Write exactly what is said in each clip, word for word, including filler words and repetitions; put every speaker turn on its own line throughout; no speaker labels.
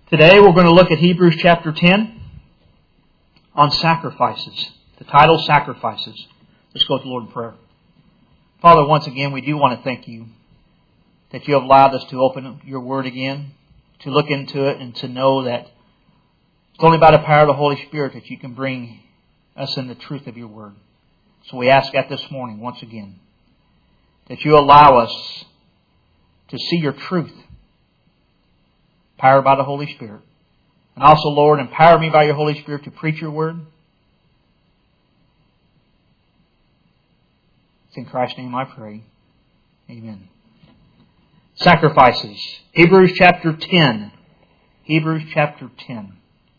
Today we're going to look at Hebrews chapter ten on sacrifices. The title, Sacrifices. Let's go to the Lord in prayer. Father, once again, we do want to thank you that you have allowed us to open your Word again, to look into it and to know that it's only by the power of the Holy Spirit that you can bring us in the truth of your Word. So we ask that this morning, once again, that you allow us to see your truth, powered by the Holy Spirit. And also, Lord, empower me by your Holy Spirit to preach your Word. It's in Christ's name I pray. Amen. Sacrifices. Hebrews chapter ten. Hebrews chapter ten.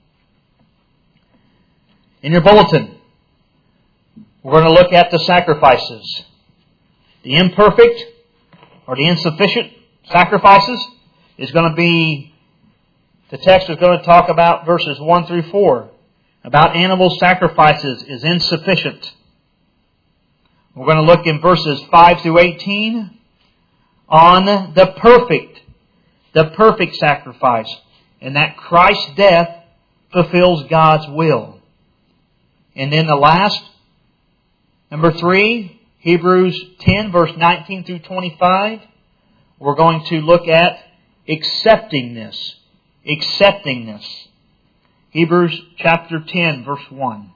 In your bulletin, we're going to look at the sacrifices. The imperfect or the insufficient sacrifices is going to be, the text is going to talk about verses one through four. About animal sacrifices is insufficient. We're going to look in verses five through eighteen on the perfect, the perfect sacrifice, and that Christ's death fulfills God's will. And then the last, number three, Hebrews ten, verse nineteen through twenty-five, we're going to look at accepting this. Accepting this. Hebrews chapter ten, verse one.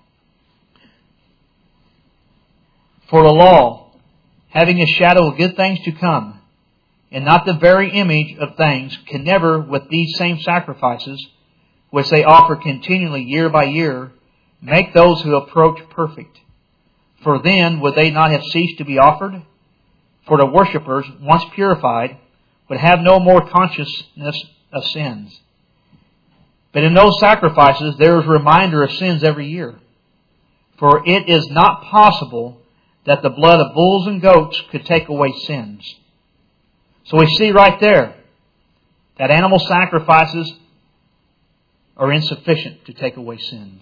For the law, having a shadow of good things to come, and not the very image of things, can never, with these same sacrifices, which they offer continually year by year, make those who approach perfect. For then would they not have ceased to be offered? For the worshippers, once purified, would have no more consciousness of sins. But in those sacrifices there is a reminder of sins every year. For it is not possible that the blood of bulls and goats could take away sins. So we see right there that animal sacrifices are insufficient to take away sins.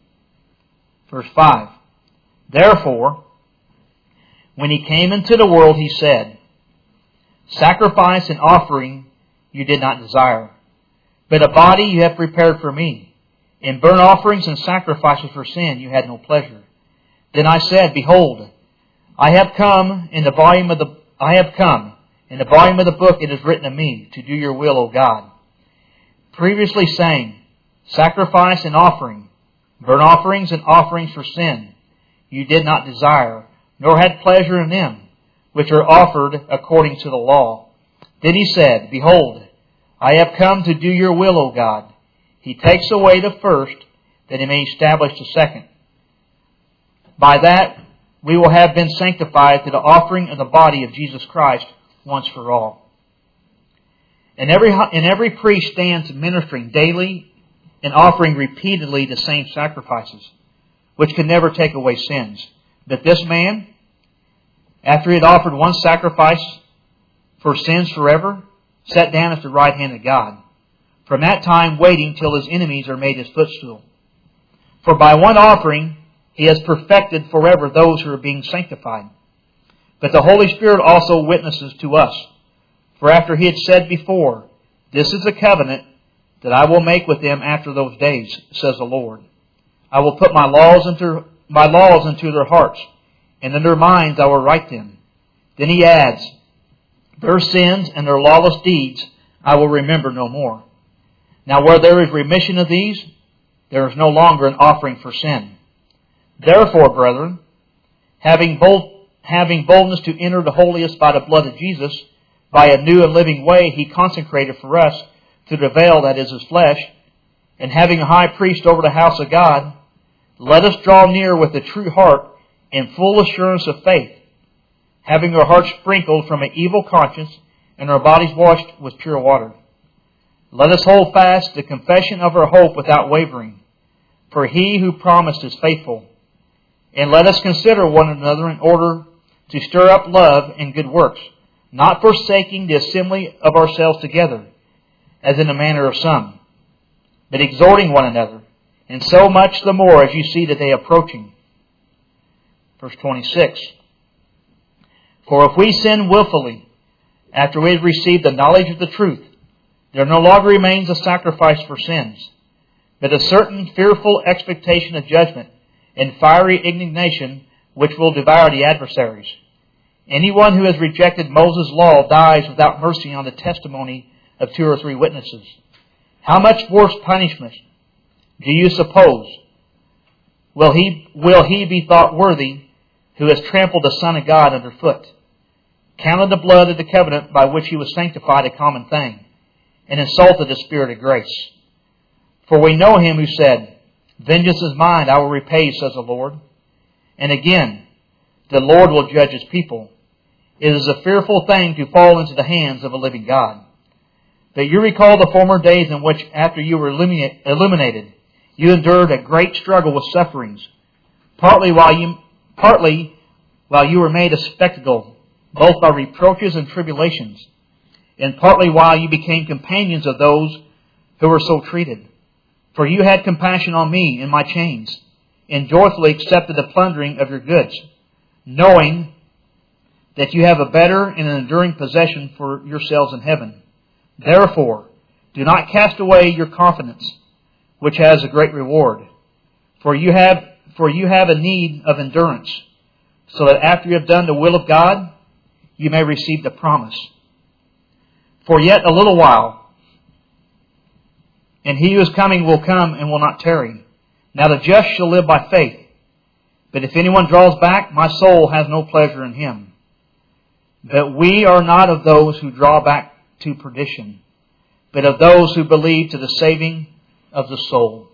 Verse five. Therefore, when he came into the world, he said, Sacrifice and offering you did not desire, but a body you have prepared for me. In burnt offerings and sacrifices for sin you had no pleasure. Then I said, Behold, I have come in the volume of the I have come in the volume of the book it is written of me to do your will, O God. Previously saying, Sacrifice and offering, burnt offerings and offerings for sin, you did not desire, nor had pleasure in them, which are offered according to the law. Then he said, Behold, I have come to do your will, O God. He takes away the first, that he may establish the second. By that we will have been sanctified to the offering of the body of Jesus Christ once for all. And every, and every priest stands ministering daily and offering repeatedly the same sacrifices, which can never take away sins. But this man, after he had offered one sacrifice for sins forever, sat down at the right hand of God, from that time waiting till his enemies are made his footstool. For by one offering he has perfected forever those who are being sanctified. But the Holy Spirit also witnesses to us. For after he had said before, This is the covenant that I will make with them after those days, says the Lord. I will put my laws into my laws into their hearts, and in their minds I will write them. Then he adds, Their sins and their lawless deeds I will remember no more. Now where there is remission of these, there is no longer an offering for sin. Therefore, brethren, having bold, having boldness to enter the holiest by the blood of Jesus, by a new and living way he consecrated for us through the veil that is his flesh, and having a high priest over the house of God, let us draw near with a true heart in full assurance of faith, having our hearts sprinkled from an evil conscience and our bodies washed with pure water. Let us hold fast the confession of our hope without wavering, for he who promised is faithful. And let us consider one another in order to stir up love and good works, not forsaking the assembly of ourselves together, as in the manner of some, but exhorting one another, and so much the more as you see the day approaching. Verse twenty-six. For if we sin willfully, after we have received the knowledge of the truth, there no longer remains a sacrifice for sins, but a certain fearful expectation of judgment and fiery indignation which will devour the adversaries. Anyone who has rejected Moses' law dies without mercy on the testimony of two or three witnesses. How much worse punishment do you suppose will he, will he be thought worthy who has trampled the Son of God underfoot, counted the blood of the covenant by which he was sanctified a common thing, and insulted the Spirit of grace? For we know him who said, Vengeance is mine, I will repay, says the Lord. And again, the Lord will judge his people. It is a fearful thing to fall into the hands of a living God. But you recall the former days in which, after you were illuminated, you endured a great struggle with sufferings, partly while you, partly while you were made a spectacle, both by reproaches and tribulations, and partly while you became companions of those who were so treated. For you had compassion on me in my chains, and joyfully accepted the plundering of your goods, knowing that you have a better and an enduring possession for yourselves in heaven. Therefore, do not cast away your confidence, which has a great reward. For you have, for you have a need of endurance, so that after you have done the will of God, you may receive the promise. For yet a little while, and he who is coming will come and will not tarry. Now the just shall live by faith. But if anyone draws back, my soul has no pleasure in him. But we are not of those who draw back to perdition, but of those who believe to the saving of the soul.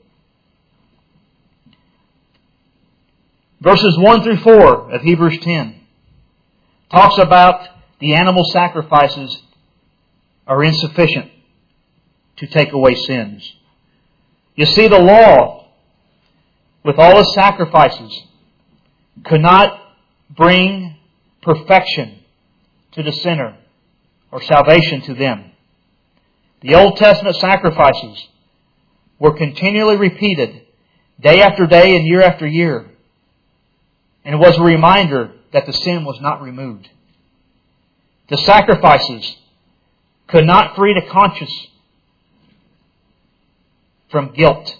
Verses one through four of Hebrews ten talks about the animal sacrifices are insufficient to take away sins. You see, the law, with all its sacrifices, could not bring perfection to the sinner or salvation to them. The Old Testament sacrifices were continually repeated day after day and year after year, and it was a reminder that the sin was not removed. The sacrifices could not free the conscience from guilt.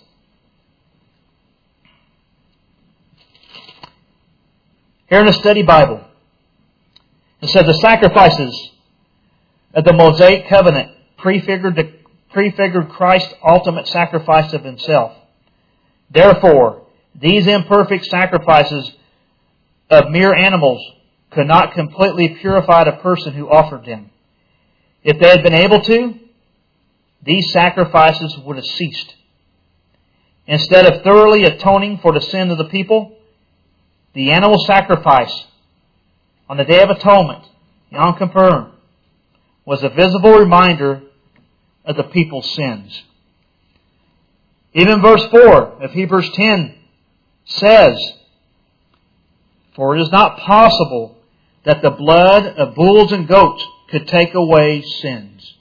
Here in the Study Bible, it says the sacrifices of the Mosaic covenant prefigured, the, prefigured Christ's ultimate sacrifice of himself. Therefore, these imperfect sacrifices of mere animals could not completely purify the person who offered them. If they had been able to, these sacrifices would have ceased. Instead of thoroughly atoning for the sin of the people, the animal sacrifice on the Day of Atonement, Yom Kippur, was a visible reminder of the people's sins. Even verse four of Hebrews ten says, For it is not possible that the blood of bulls and goats could take away sins.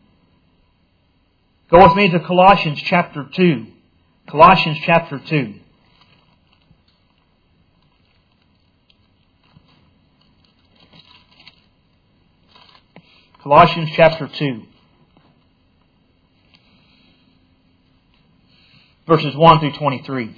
Go with me to Colossians chapter two. Colossians chapter two. Colossians chapter two. Verses one through twenty-three.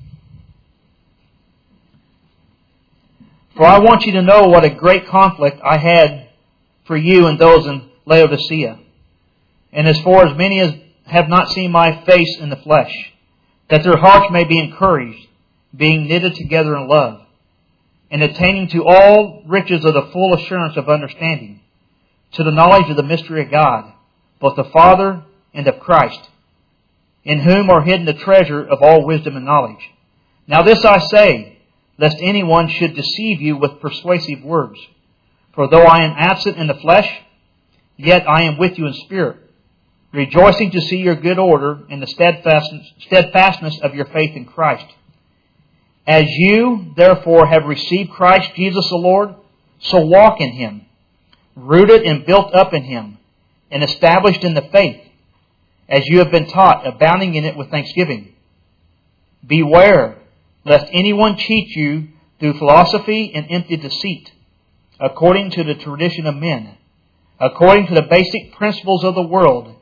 For I want you to know what a great conflict I had for you and those in Laodicea, and as for as many as have not seen my face in the flesh, that their hearts may be encouraged, being knitted together in love, and attaining to all riches of the full assurance of understanding, to the knowledge of the mystery of God, both the Father and of Christ, in whom are hidden the treasure of all wisdom and knowledge. Now this I say, lest anyone should deceive you with persuasive words. For though I am absent in the flesh, yet I am with you in spirit, rejoicing to see your good order and the steadfastness, steadfastness of your faith in Christ. As you, therefore, have received Christ Jesus the Lord, so walk in Him, rooted and built up in Him, and established in the faith, as you have been taught, abounding in it with thanksgiving. Beware, lest anyone cheat you through philosophy and empty deceit, according to the tradition of men, according to the basic principles of the world,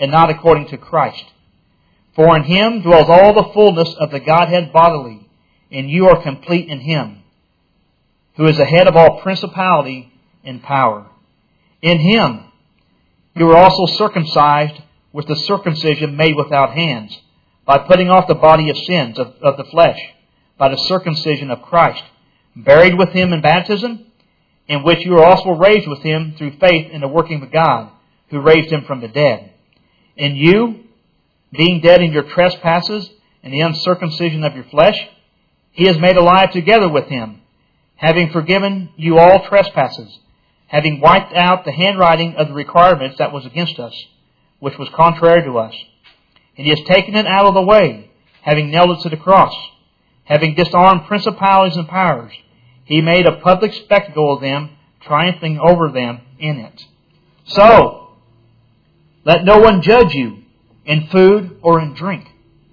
and not according to Christ. For in Him dwells all the fullness of the Godhead bodily, and you are complete in Him, who is the head of all principality and power. In Him you were also circumcised with the circumcision made without hands, by putting off the body of sins of, of the flesh, by the circumcision of Christ, buried with Him in baptism, in which you are also raised with Him through faith in the working of God, who raised Him from the dead. And you, being dead in your trespasses and the uncircumcision of your flesh, He has made alive together with Him, having forgiven you all trespasses, having wiped out the handwriting of the requirements that was against us, which was contrary to us. And He has taken it out of the way, having nailed it to the cross. Having disarmed principalities and powers, He made a public spectacle of them, triumphing over them in it. So, let no one judge you in food or in drink,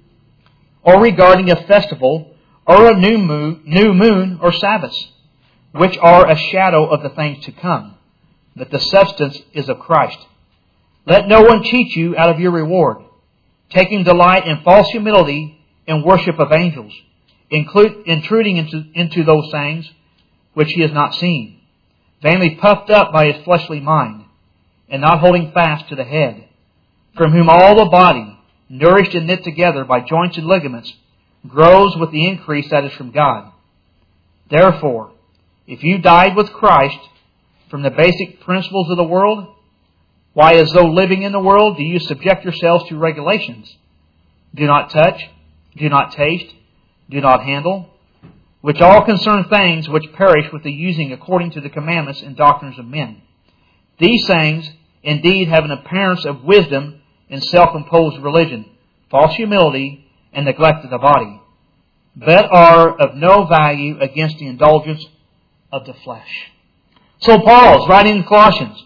or regarding a festival, or a new moon, new moon or Sabbaths, which are a shadow of the things to come, that the substance is of Christ. Let no one cheat you out of your reward, taking delight in false humility and worship of angels, include, intruding into, into those things which he has not seen, vainly puffed up by his fleshly mind, and not holding fast to the head, from whom all the body, nourished and knit together by joints and ligaments, grows with the increase that is from God. Therefore, if you died with Christ from the basic principles of the world, why, as though living in the world, do you subject yourselves to regulations? Do not touch, do not taste, do not handle, which all concern things which perish with the using according to the commandments and doctrines of men. These things indeed have an appearance of wisdom in self-imposed religion, false humility, and neglect of the body, but are of no value against the indulgence of the flesh. So Paul is writing in Colossians.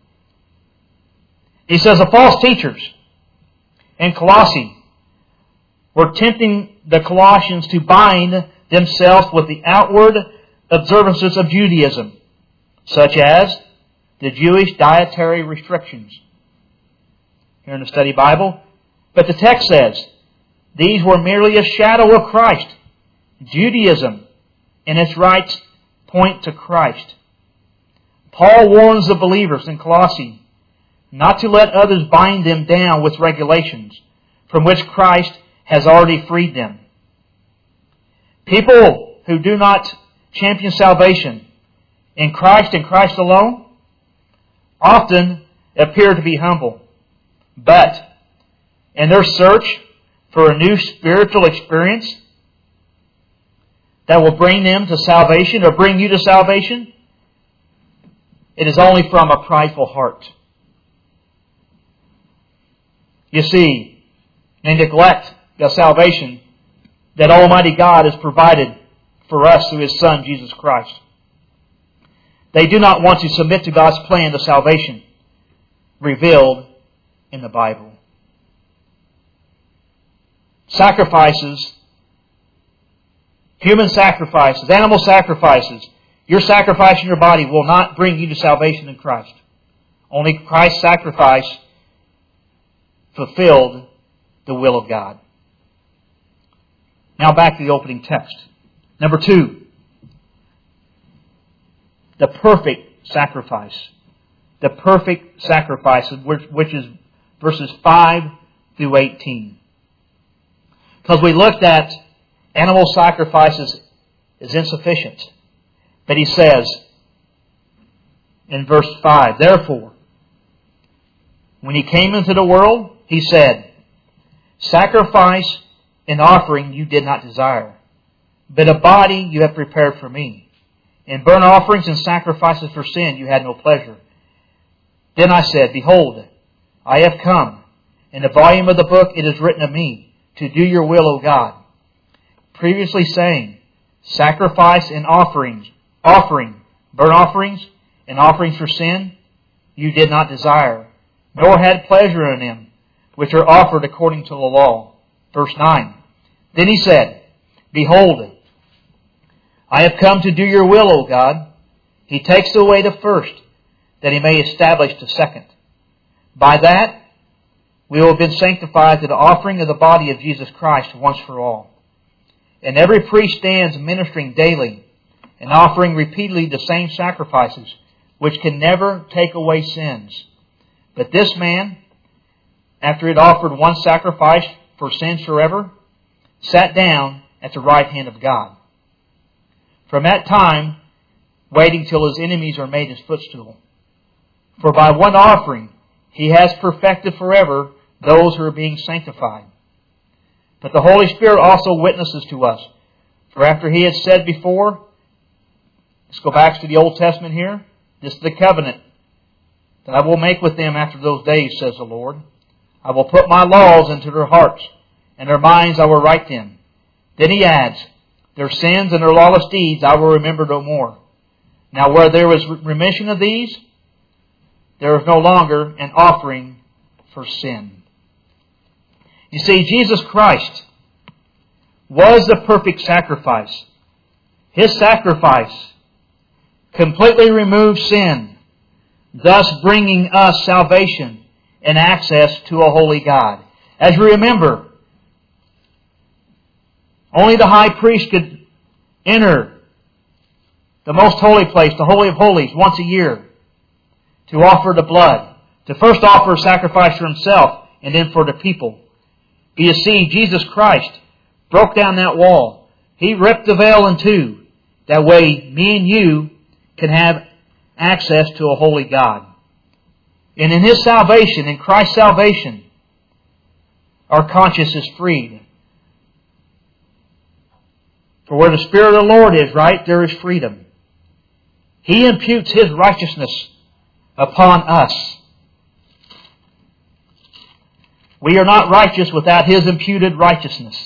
He says the false teachers in Colossae were tempting the Colossians to bind themselves with the outward observances of Judaism, such as the Jewish dietary restrictions. Here in the study Bible. But the text says, these were merely a shadow of Christ. Judaism and its rites point to Christ. Paul warns the believers in Colossae not to let others bind them down with regulations from which Christ has already freed them. People who do not champion salvation in Christ and Christ alone often appear to be humble. But in their search for a new spiritual experience that will bring them to salvation or bring you to salvation, it is only from a prideful heart. You see, they neglect the salvation that Almighty God has provided for us through His Son, Jesus Christ. They do not want to submit to God's plan of salvation revealed in the Bible. Sacrifices, human sacrifices, animal sacrifices, your sacrifice in your body will not bring you to salvation in Christ. Only Christ's sacrifice fulfilled the will of God. Now back to the opening text. Number two, the perfect sacrifice. The perfect sacrifice, which is verses five through eighteen. Because we looked at animal sacrifices as insufficient. But he says in verse five, therefore, when He came into the world, He said, sacrifice and offering you did not desire, but a body you have prepared for me. In burnt offerings and sacrifices for sin you had no pleasure. Then I said, behold, I have come. In the volume of the book it is written of me, to do your will, O God. Previously saying, sacrifice and offerings, offering, burnt offerings and offerings for sin, you did not desire, nor had pleasure in them, which are offered according to the law. Verse nine. Then He said, behold, I have come to do your will, O God. He takes away the first, that He may establish the second. By that we will have been sanctified to the offering of the body of Jesus Christ once for all. And every priest stands ministering daily and offering repeatedly the same sacrifices, which can never take away sins. But this man, after he had offered one sacrifice for sins forever, sat down at the right hand of God. From that time, waiting till his enemies are made his footstool. For by one offering he has perfected forever those who are being sanctified. But the Holy Spirit also witnesses to us. For after he had said before, let's go back to the Old Testament here. This is the covenant that I will make with them after those days, says the Lord. I will put my laws into their hearts, and their minds I will write them. Then he adds, their sins and their lawless deeds I will remember no more. Now where there was remission of these, there is no longer an offering for sin. You see, Jesus Christ was the perfect sacrifice. His sacrifice completely removed sin, thus bringing us salvation and access to a holy God. As you remember, only the high priest could enter the most holy place, the Holy of Holies, once a year to offer the blood. To first offer a sacrifice for himself and then for the people. But you see, Jesus Christ broke down that wall. He ripped the veil in two. That way, me and you can have access to a holy God. And in His salvation, in Christ's salvation, our conscience is freed. For where the Spirit of the Lord is, right, there is freedom. He imputes His righteousness upon us. We are not righteous without His imputed righteousness.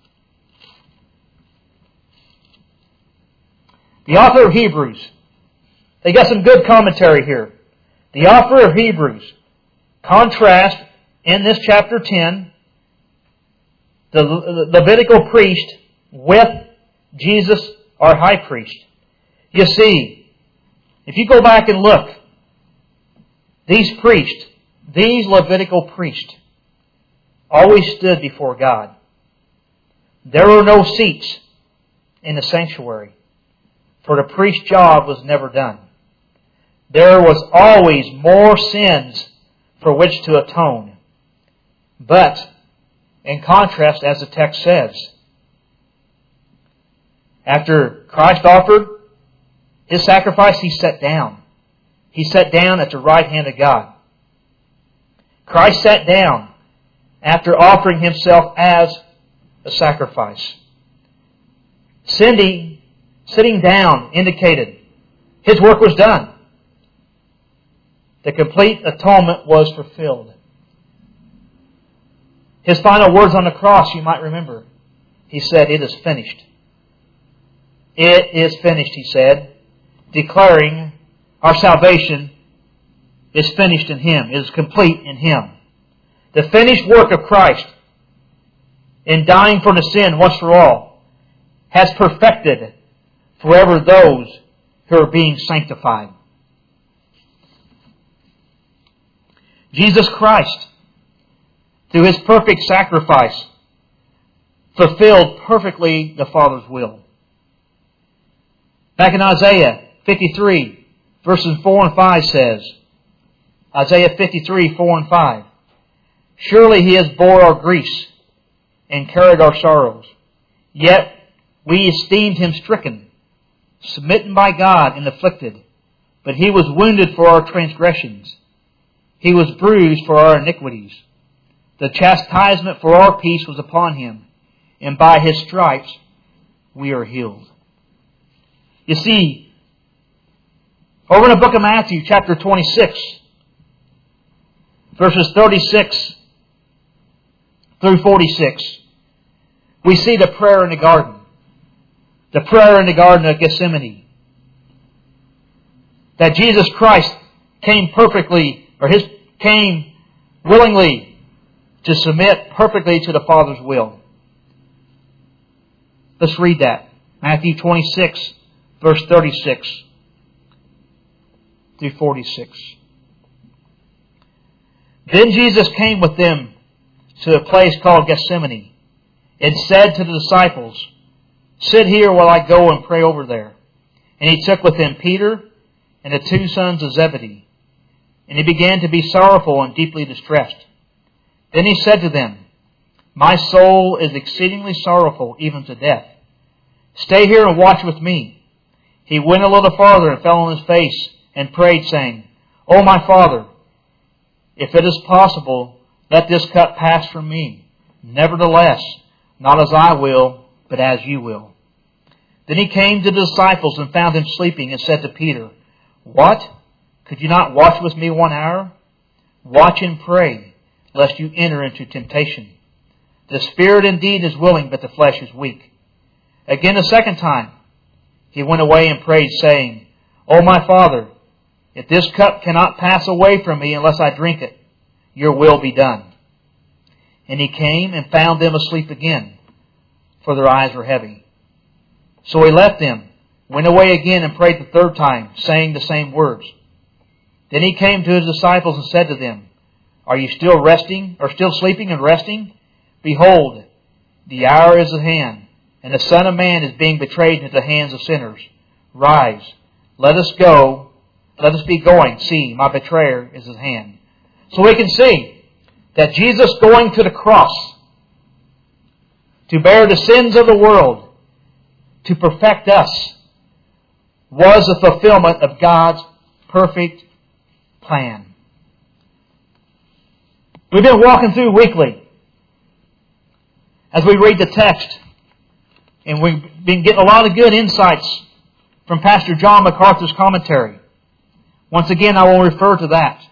The author of Hebrews, they got some good commentary here. The author of Hebrews contrasts in this chapter ten the Levitical priest with Jesus, our high priest. You see, if you go back and look, these priests, these Levitical priests, always stood before God. There were no seats in the sanctuary, for the priest's job was never done. There was always more sins for which to atone. But, in contrast, as the text says, after Christ offered His sacrifice, He sat down. He sat down at the right hand of God. Christ sat down after offering Himself as a sacrifice. Cindy, sitting down, indicated His work was done. The complete atonement was fulfilled. His final words on the cross, you might remember. He said, "It is finished." It is finished, He said, declaring our salvation is finished in Him. It is complete in Him. The finished work of Christ in dying for the sin once for all has perfected forever those who are being sanctified. Jesus Christ, through His perfect sacrifice, fulfilled perfectly the Father's will. Back in Isaiah fifty-three, verses four and five says, Isaiah fifty-three, four and five, "Surely He has bore our griefs and carried our sorrows. Yet we esteemed Him stricken, smitten by God and afflicted. But He was wounded for our transgressions. He was bruised for our iniquities. The chastisement for our peace was upon Him, and by His stripes we are healed." You see, over in the book of Matthew, chapter twenty-six, verses thirty-six through forty-six, we see the prayer in the garden. The prayer in the Garden of Gethsemane. That Jesus Christ came perfectly, or His came willingly to submit perfectly to the Father's will. Let's read that. Matthew twenty-six, verse thirty-six through forty-six. Then Jesus came with them to a place called Gethsemane, and said to the disciples, "Sit here while I go and pray over there." And He took with Him Peter and the two sons of Zebedee, and He began to be sorrowful and deeply distressed. Then He said to them, "My soul is exceedingly sorrowful, even to death. Stay here and watch with me." He went a little farther and fell on His face and prayed, saying, "O my Father, if it is possible, let this cup pass from me. Nevertheless, not as I will, but as You will." Then He came to the disciples and found them sleeping, and said to Peter, "What? Could you not watch with me one hour? Watch and pray, lest you enter into temptation. The spirit indeed is willing, but the flesh is weak." Again a second time He went away and prayed, saying, "O my Father, if this cup cannot pass away from me unless I drink it, Your will be done." And He came and found them asleep again, for their eyes were heavy. So He left them, went away again, and prayed the third time, saying the same words. Then He came to His disciples and said to them, "Are you still resting, or still sleeping and resting? Behold, the hour is at hand, and the Son of Man is being betrayed into the hands of sinners. Rise, let us go, let us be going. See, my betrayer is at hand." So we can see that Jesus going to the cross to bear the sins of the world, to perfect us, was a fulfillment of God's perfect plan. We've been walking through weekly as we read the text, and we've been getting a lot of good insights from Pastor John MacArthur's commentary. Once again, I will refer to that.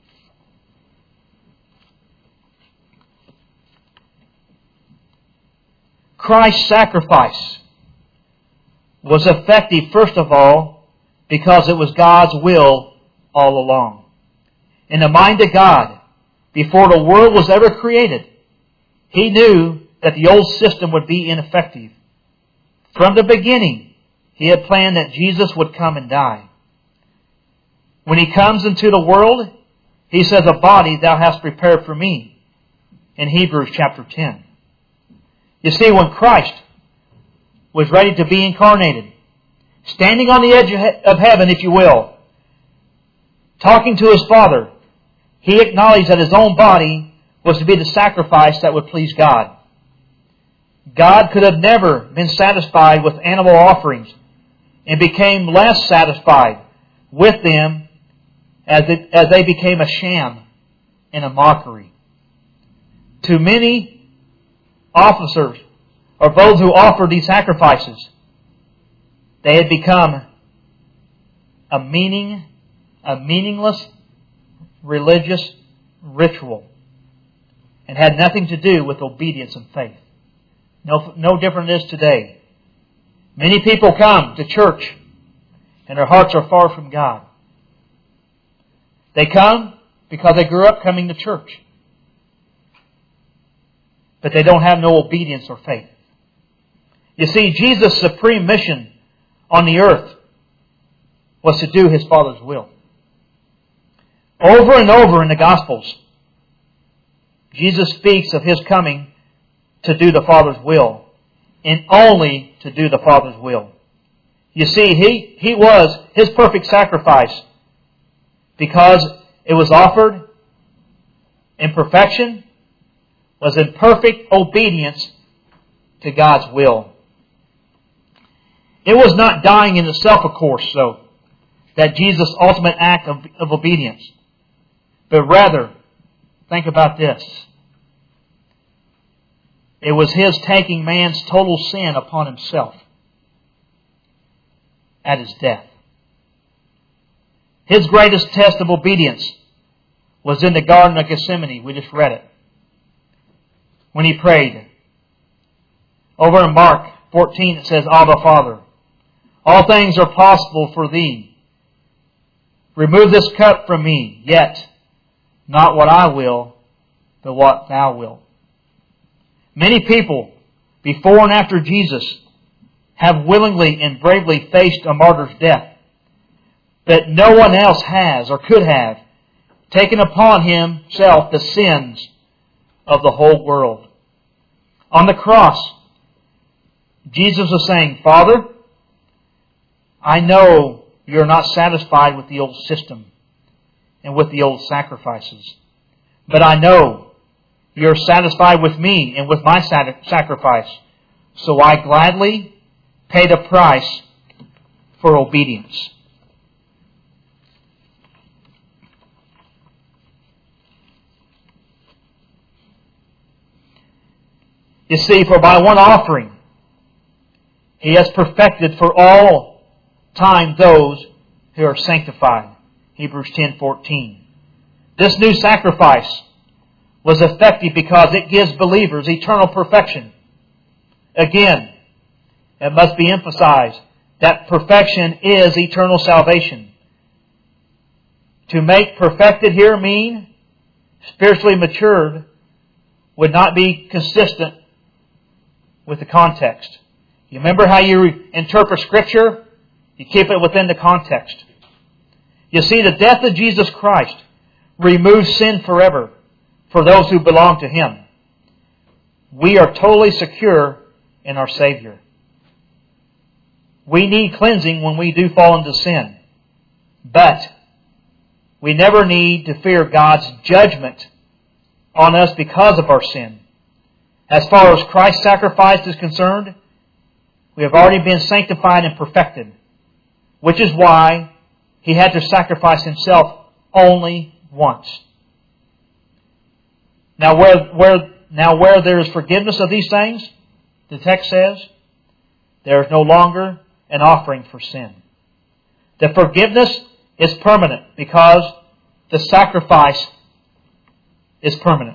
Christ's sacrifice was effective, first of all, because it was God's will all along. In the mind of God, before the world was ever created, He knew that the old system would be ineffective. From the beginning, He had planned that Jesus would come and die. When He comes into the world, He says, "A body thou hast prepared for me," in Hebrews chapter ten. You see, when Christ was ready to be incarnated, standing on the edge of heaven, if you will, talking to His Father, He acknowledged that His own body was to be the sacrifice that would please God. God could have never been satisfied with animal offerings, and became less satisfied with them as, it, as they became a sham and a mockery. To many officers, or those who offered these sacrifices, they had become a meaning, a meaningless religious ritual, and had nothing to do with obedience and faith. No, no different is today. Many people come to church, and their hearts are far from God. They come because they grew up coming to church, but they don't have no obedience or faith. You see, Jesus' supreme mission on the earth was to do His Father's will. Over and over in the Gospels, Jesus speaks of His coming to do the Father's will, and only to do the Father's will. You see, He, he was His perfect sacrifice because it was offered in perfection, was in perfect obedience to God's will. It was not dying in itself, of course, so that Jesus' ultimate act of, of obedience. But rather, think about this. It was His taking man's total sin upon Himself at His death. His greatest test of obedience was in the Garden of Gethsemane. We just read it. When He prayed. Over in Mark fourteen it says, "Abba, Father, all things are possible for Thee. Remove this cup from me, yet not what I will, but what Thou wilt." Many people, before and after Jesus, have willingly and bravely faced a martyr's death. But no one else has or could have taken upon Himself the sins of the whole world. On the cross, Jesus was saying, Father, I know you're not satisfied with the old system and with the old sacrifices. But I know you're satisfied with me and with my sacrifice. So I gladly pay the price for obedience. You see, for by one offering, He has perfected for all time those who are sanctified. Hebrews ten fourteen. This new sacrifice was effective because it gives believers eternal perfection. Again, it must be emphasized that perfection is eternal salvation. To make perfected here mean spiritually matured would not be consistent with the context. You remember how you interpret Scripture? You keep it within the context. You see, the death of Jesus Christ removes sin forever for those who belong to Him. We are totally secure in our Savior. We need cleansing when we do fall into sin. But we never need to fear God's judgment on us because of our sin. As far as Christ's sacrifice is concerned, we have already been sanctified and perfected, which is why He had to sacrifice Himself only once. Now where, where, now where there is forgiveness of these things, the text says, there is no longer an offering for sin. The forgiveness is permanent because the sacrifice is permanent.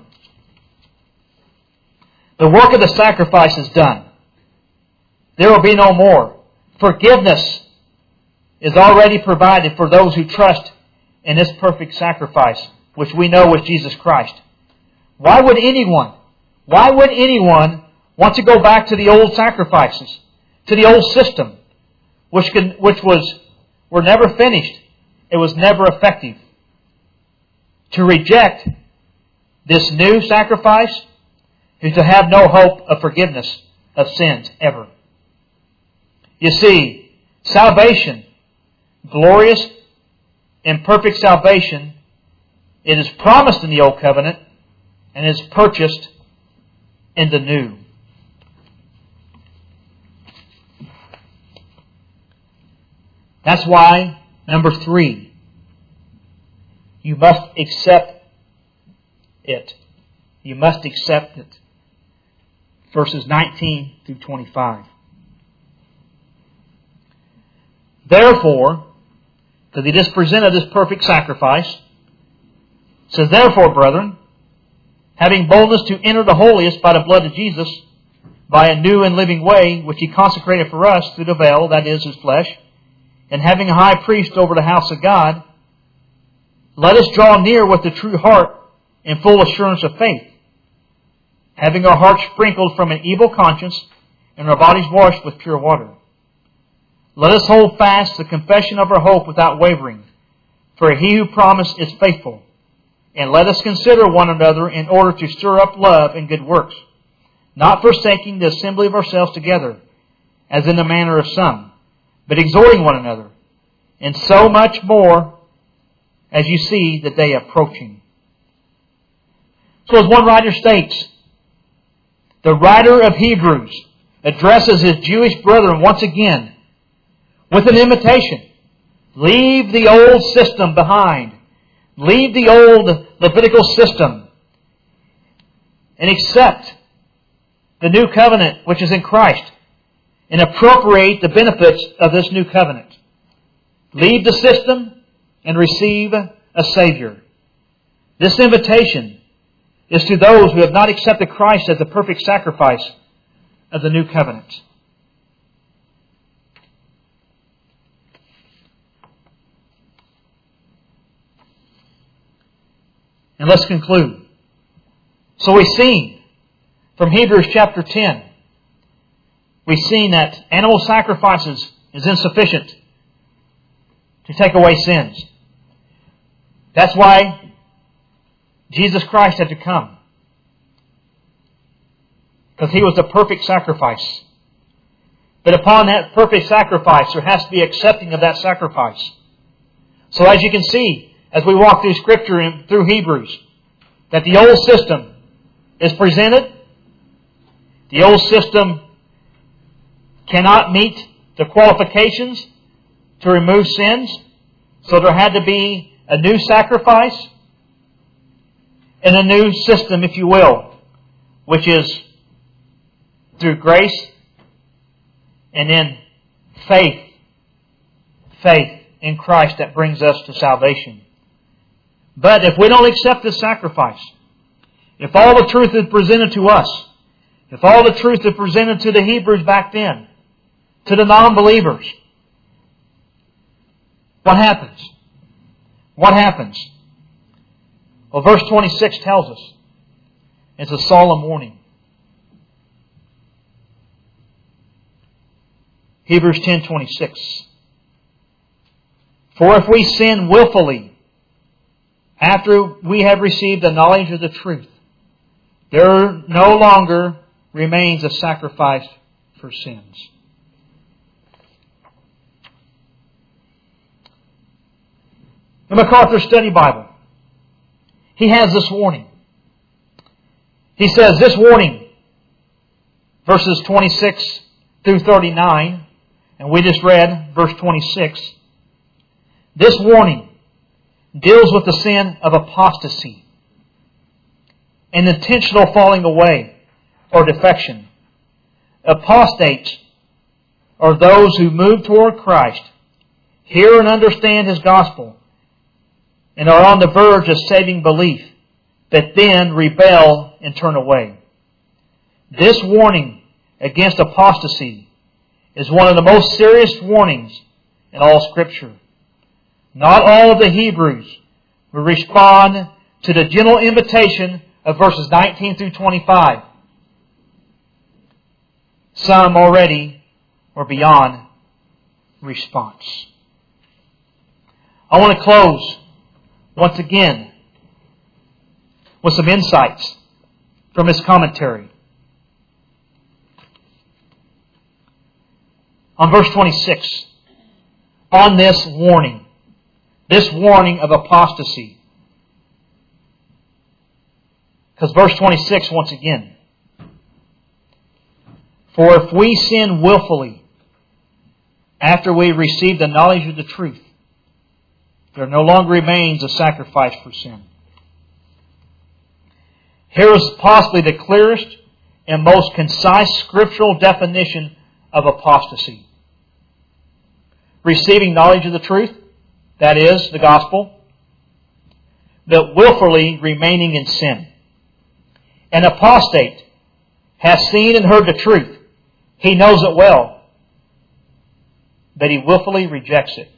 The work of the sacrifice is done. There will be no more. Forgiveness is already provided for those who trust in this perfect sacrifice, which we know was Jesus Christ. Why would anyone, why would anyone want to go back to the old sacrifices, to the old system, which can, which was were never finished? It was never effective. To reject this new sacrifice is to have no hope of forgiveness of sins ever. You see, salvation, glorious and perfect salvation, it is promised in the Old Covenant and is purchased in the New. That's why, number three, you must accept it. You must accept it. Verses nineteen through twenty-five. Therefore, because He just presented this perfect sacrifice, it says, therefore, brethren, having boldness to enter the holiest by the blood of Jesus, by a new and living way, which He consecrated for us through the veil, that is, His flesh, and having a high priest over the house of God, let us draw near with a true heart in full assurance of faith, having our hearts sprinkled from an evil conscience and our bodies washed with pure water. Let us hold fast the confession of our hope without wavering, for He who promised is faithful. And let us consider one another in order to stir up love and good works, not forsaking the assembly of ourselves together, as in the manner of some, but exhorting one another, and so much more as you see the day approaching. So as one writer states, the writer of Hebrews addresses his Jewish brethren once again with an invitation. Leave the old system behind. Leave the old Levitical system and accept the new covenant which is in Christ and appropriate the benefits of this new covenant. Leave the system and receive a Savior. This invitation is to those who have not accepted Christ as the perfect sacrifice of the new covenant. And let's conclude. So we've seen from Hebrews chapter ten, we've seen that animal sacrifices is insufficient to take away sins. That's why Jesus Christ had to come. Because He was the perfect sacrifice. But upon that perfect sacrifice, there has to be accepting of that sacrifice. So as you can see, as we walk through Scripture and through Hebrews, that the old system is presented. The old system cannot meet the qualifications to remove sins. So there had to be a new sacrifice and a new system, if you will, which is through grace and in faith. Faith in Christ that brings us to salvation. But if we don't accept this sacrifice, if all the truth is presented to us, if all the truth is presented to the Hebrews back then, to the non-believers, what happens? What happens? Well, verse twenty-six tells us it's a solemn warning. Hebrews ten twenty-six. For if we sin willfully after we have received the knowledge of the truth, there no longer remains a sacrifice for sins. The MacArthur Study Bible, he has this warning. He says this warning, verses twenty-six through thirty-nine, and we just read verse twenty-six. This warning deals with the sin of apostasy, an intentional falling away or defection. Apostates are those who move toward Christ, hear and understand His gospel, and are on the verge of saving belief, but then rebel and turn away. This warning against apostasy is one of the most serious warnings in all Scripture. Not all of the Hebrews will respond to the gentle invitation of verses nineteen through twenty-five. Some already were beyond response. I want to close once again with some insights from his commentary. On verse twenty-six, on this warning, this warning of apostasy. Because verse twenty-six, once again, for if we sin willfully after we receive the knowledge of the truth, there no longer remains a sacrifice for sin. Here is possibly the clearest and most concise scriptural definition of apostasy. Receiving knowledge of the truth, that is, the gospel, but willfully remaining in sin. An apostate has seen and heard the truth. He knows it well, but he willfully rejects it.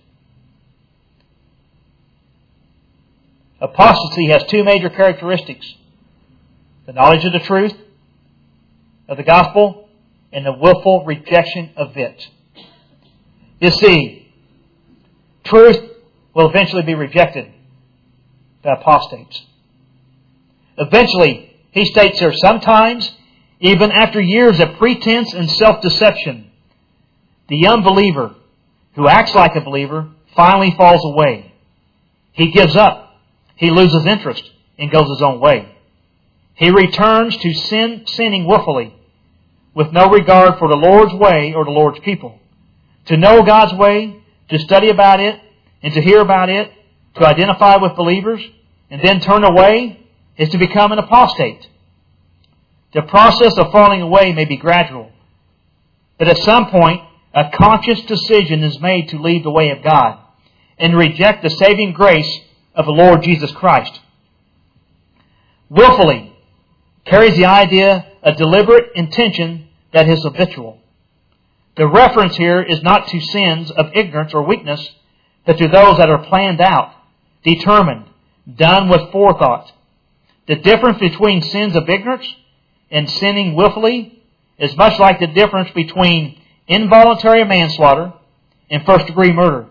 Apostasy has two major characteristics: the knowledge of the truth, of the gospel, and the willful rejection of it. You see, truth will eventually be rejected by apostates. Eventually, he states here, sometimes, even after years of pretense and self-deception, the unbeliever who acts like a believer finally falls away. He gives up. He loses interest and goes his own way. He returns to sin, sinning willfully, with no regard for the Lord's way or the Lord's people. To know God's way, to study about it, and to hear about it, to identify with believers, and then turn away, is to become an apostate. The process of falling away may be gradual, but at some point, a conscious decision is made to leave the way of God and reject the saving grace of the Lord Jesus Christ. Willfully carries the idea of deliberate intention that is habitual. The reference here is not to sins of ignorance or weakness, but to those that are planned out, determined, done with forethought. The difference between sins of ignorance and sinning willfully is much like the difference between involuntary manslaughter and first-degree murder.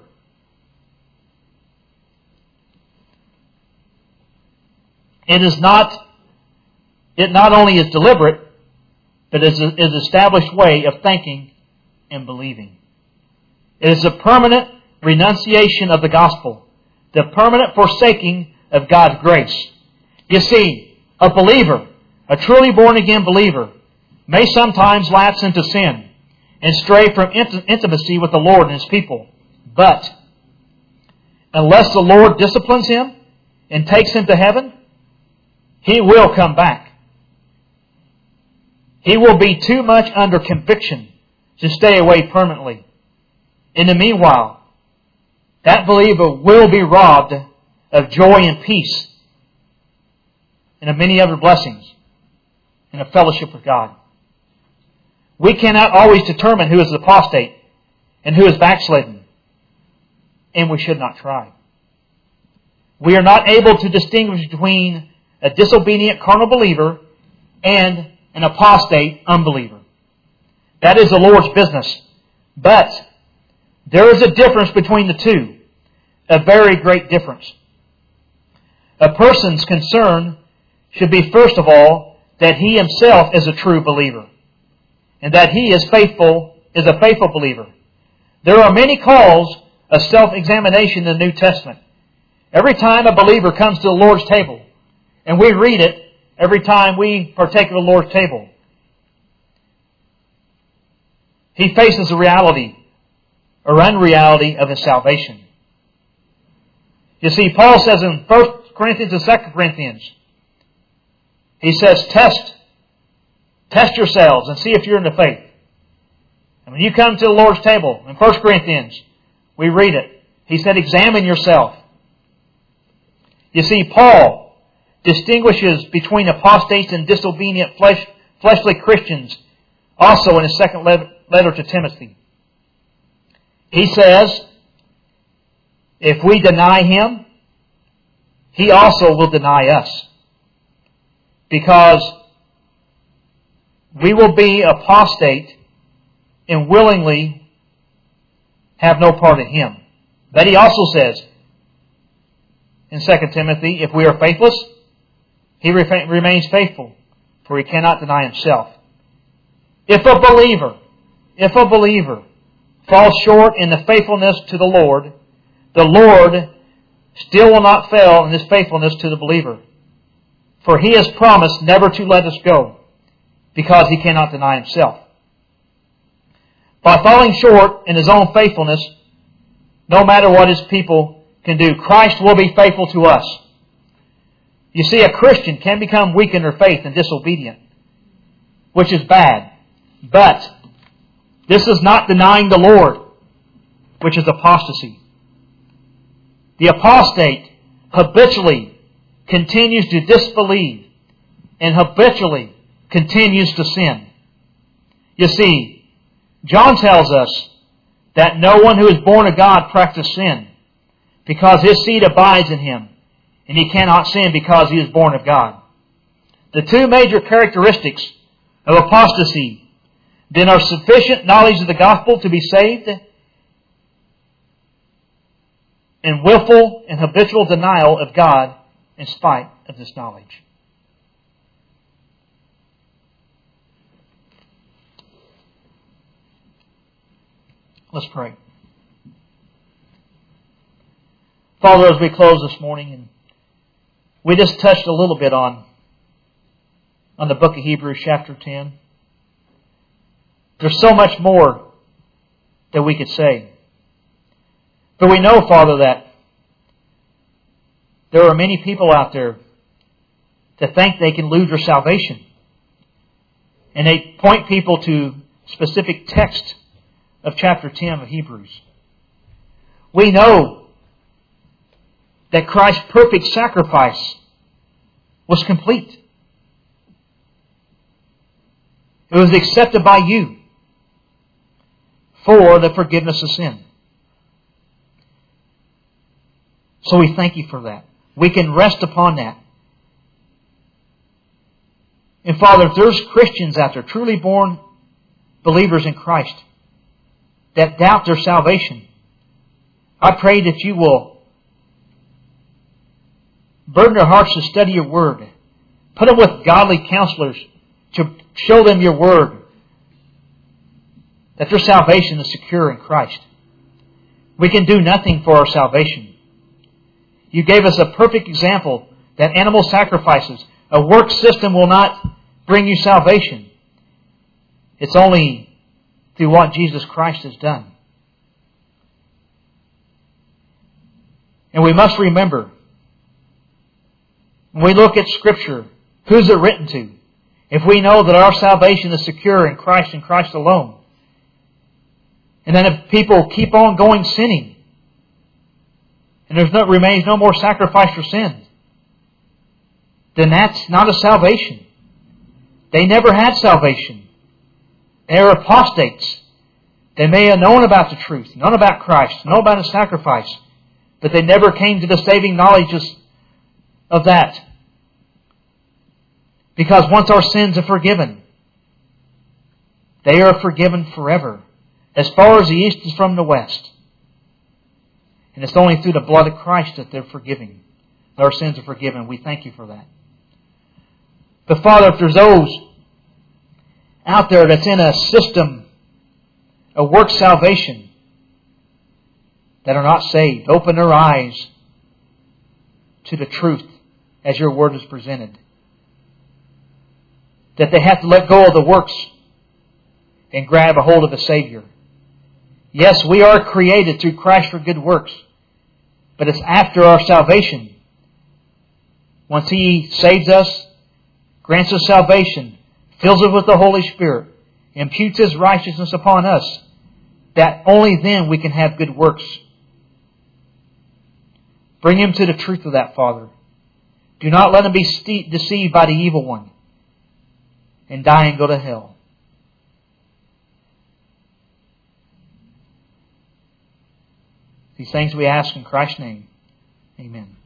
It is not, it not only is deliberate, but is an established way of thinking and believing. It is a permanent renunciation of the gospel, the permanent forsaking of God's grace. You see, a believer, a truly born-again believer, may sometimes lapse into sin and stray from int- intimacy with the Lord and His people. But unless the Lord disciplines him and takes him to heaven, he will come back. He will be too much under conviction to stay away permanently. In the meanwhile, that believer will be robbed of joy and peace and of many other blessings and of fellowship with God. We cannot always determine who is apostate and who is backslidden, and we should not try. We are not able to distinguish between a disobedient carnal believer and an apostate unbeliever. That is the Lord's business. But there is a difference between the two, a very great difference. A person's concern should be, first of all, that he himself is a true believer, and that he is faithful, is a faithful believer. There are many calls of self-examination in the New Testament. Every time a believer comes to the Lord's table, and we read it every time we partake of the Lord's table, he faces the reality or unreality of his salvation. You see, Paul says in First Corinthians and Second Corinthians, he says, test, test yourselves and see if you're in the faith. And when you come to the Lord's table, in First Corinthians, we read it. He said, examine yourself. You see, Paul distinguishes between apostates and disobedient flesh, fleshly Christians also in his second letter to Timothy. He says, if we deny Him, He also will deny us. Because we will be apostate and willingly have no part in Him. But he also says in Second Timothy, if we are faithless, He remains faithful, for He cannot deny Himself. If a believer, if a believer falls short in the faithfulness to the Lord, the Lord still will not fail in His faithfulness to the believer. For He has promised never to let us go, because He cannot deny Himself. By falling short in His own faithfulness, no matter what His people can do, Christ will be faithful to us. You see, a Christian can become weak in their faith and disobedient, which is bad. But this is not denying the Lord, which is apostasy. The apostate habitually continues to disbelieve and habitually continues to sin. You see, John tells us that no one who is born of God practices sin, because his seed abides in him, and he cannot sin because he is born of God. The two major characteristics of apostasy then are sufficient knowledge of the gospel to be saved, and willful and habitual denial of God in spite of this knowledge. Let's pray. Father, as we close this morning, and we just touched a little bit on, on the book of Hebrews chapter ten. There's so much more that we could say. But we know, Father, that there are many people out there that think they can lose their salvation. And they point people to specific text of chapter ten of Hebrews. We know that Christ's perfect sacrifice was complete. It was accepted by you for the forgiveness of sin. So we thank you for that. We can rest upon that. And Father, if there's Christians out there, truly born believers in Christ, that doubt their salvation, I pray that you will Burden their hearts to study your Word. Put them with godly counselors to show them your Word, that their salvation is secure in Christ. We can do nothing for our salvation. You gave us a perfect example that animal sacrifices, a work system, will not bring you salvation. It's only through what Jesus Christ has done. And we must remember, when we look at Scripture, who's it written to? If we know that our salvation is secure in Christ and Christ alone, and then if people keep on going sinning, and there no, remains no more sacrifice for sin, then that's not a salvation. They never had salvation. They are apostates. They may have known about the truth, known about Christ, known about His sacrifice, but they never came to the saving knowledge of that. Because once our sins are forgiven, they are forgiven forever, as far as the east is from the west. And it's only through the blood of Christ that they're forgiving. Our sins are forgiven. We thank You for that. But Father, if there's those out there that's in a system of work salvation that are not saved, open their eyes to the truth as Your Word is presented. That they have to let go of the works and grab a hold of the Savior. Yes, we are created through Christ for good works, but it's after our salvation. Once He saves us, grants us salvation, fills us with the Holy Spirit, imputes His righteousness upon us, that only then we can have good works. Bring Him to the truth of that, Father. Do not let Him be deceived by the evil one and die and go to hell. These things we ask in Christ's name. Amen.